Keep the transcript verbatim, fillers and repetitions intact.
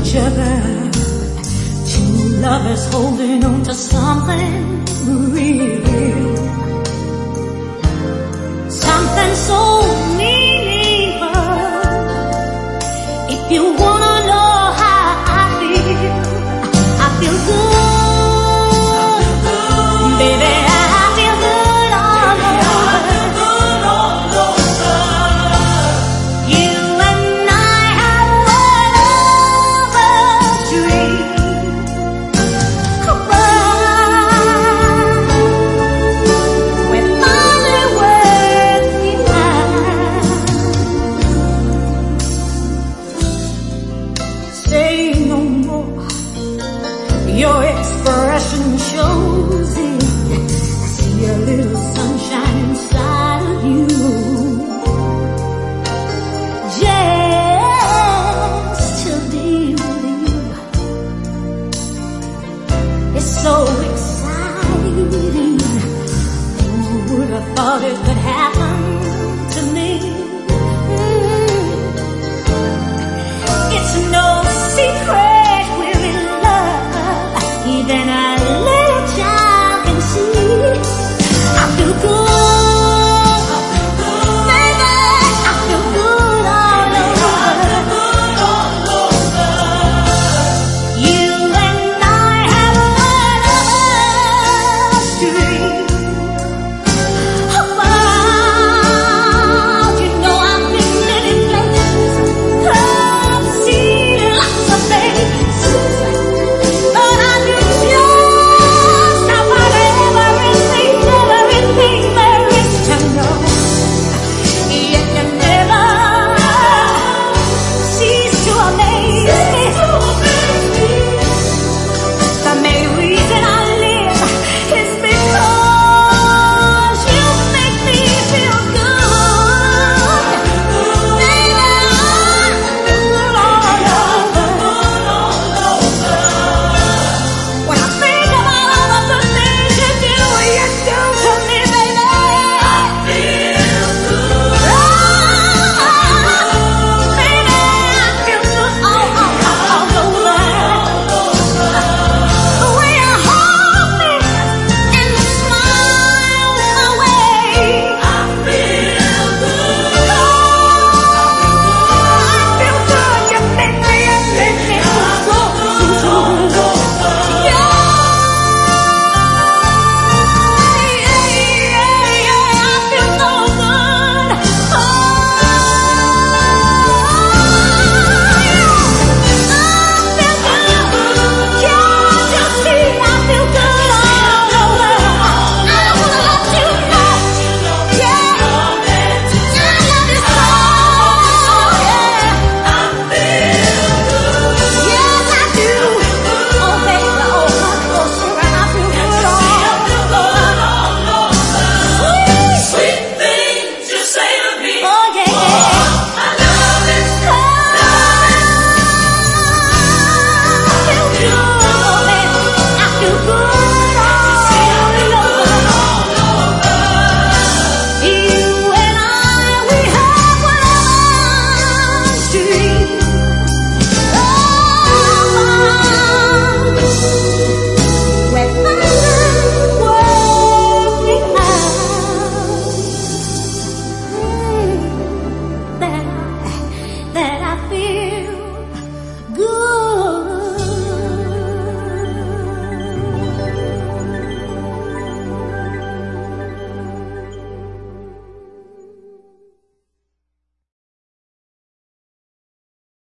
other. Two lovers holding on to something real, something so meaningful. If you wanna know how I feel, I feel good, baby. I feel good all over. You and I have one of a dream. Come on, we're finally worth behind. Say no more, your expression shows it. I see a little sunshine inside of you. Just to be with you, it's so exciting. Who would have thought it?